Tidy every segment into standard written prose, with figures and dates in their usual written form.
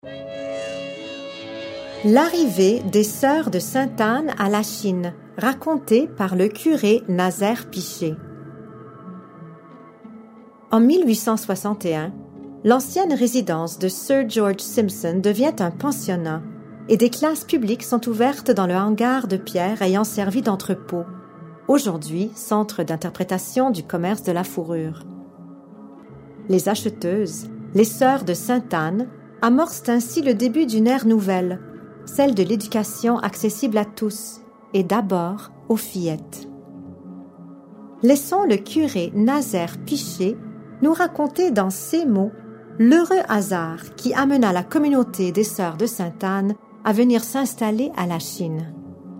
L'arrivée des sœurs de Sainte-Anne à la Chine, racontée par le curé Nazaire Piché. En 1861, l'ancienne résidence de Sir George Simpson devient un pensionnat et des classes publiques sont ouvertes dans le hangar de pierre ayant servi d'entrepôt, aujourd'hui centre d'interprétation du commerce de la fourrure. Les acheteuses, les sœurs de Sainte-Anne, amorcent ainsi le début d'une ère nouvelle, celle de l'éducation accessible à tous, et d'abord aux fillettes. Laissons le curé Nazaire Piché nous raconter dans ces mots l'heureux hasard qui amena la communauté des sœurs de Sainte-Anne à venir s'installer à la Chine.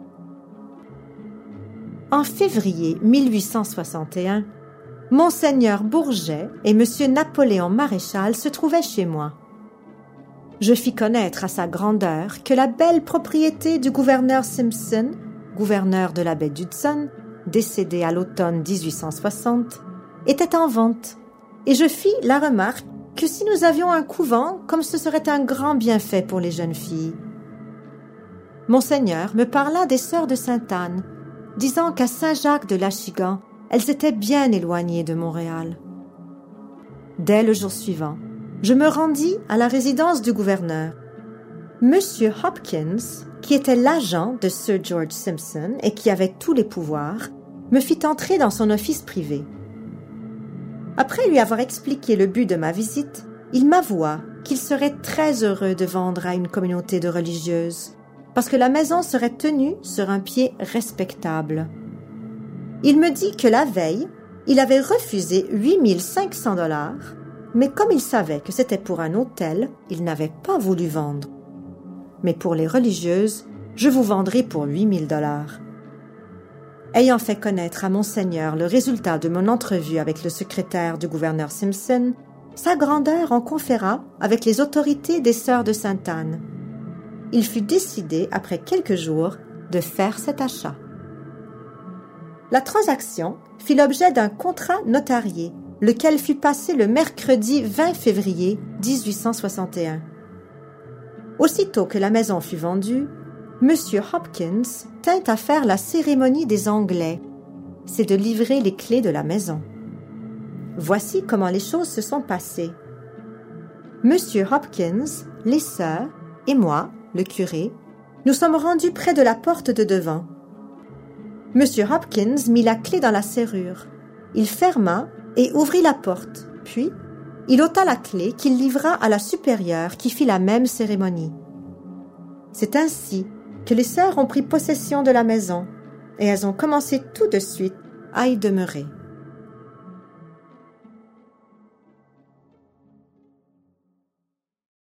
En février 1861, Monseigneur Bourget et Monsieur Napoléon Maréchal se trouvaient chez moi. Je fis connaître à sa grandeur que la belle propriété du gouverneur Simpson, gouverneur de la baie d'Hudson, décédé à l'automne 1860, était en vente, et je fis la remarque que si nous avions un couvent, comme ce serait un grand bienfait pour les jeunes filles. Monseigneur me parla des sœurs de Sainte-Anne, disant qu'à Saint-Jacques-de-Lachigan, elles étaient bien éloignées de Montréal. Dès le jour suivant, je me rendis à la résidence du gouverneur. Monsieur Hopkins, qui était l'agent de Sir George Simpson et qui avait tous les pouvoirs, me fit entrer dans son office privé. Après lui avoir expliqué le but de ma visite, il m'avoua qu'il serait très heureux de vendre à une communauté de religieuses, parce que la maison serait tenue sur un pied respectable. Il me dit que la veille, il avait refusé 8 500 $, mais comme il savait que c'était pour un hôtel, il n'avait pas voulu vendre. Mais pour les religieuses, je vous vendrai pour 8 000 $. Ayant fait connaître à Monseigneur le résultat de mon entrevue avec le secrétaire du gouverneur Simpson, sa grandeur en conféra avec les autorités des sœurs de Sainte-Anne. Il fut décidé, après quelques jours, de faire cet achat. La transaction fit l'objet d'un contrat notarié, lequel fut passé le mercredi 20 février 1861. Aussitôt que la maison fut vendue, M. Hopkins tint à faire la cérémonie des Anglais, c'est de livrer les clés de la maison. Voici comment les choses se sont passées. M. Hopkins, les sœurs et moi, le curé, nous sommes rendus près de la porte de devant. M. Hopkins mit la clé dans la serrure. Il ferma et ouvrit la porte, puis il ôta la clé qu'il livra à la supérieure qui fit la même cérémonie. C'est ainsi que les sœurs ont pris possession de la maison et elles ont commencé tout de suite à y demeurer.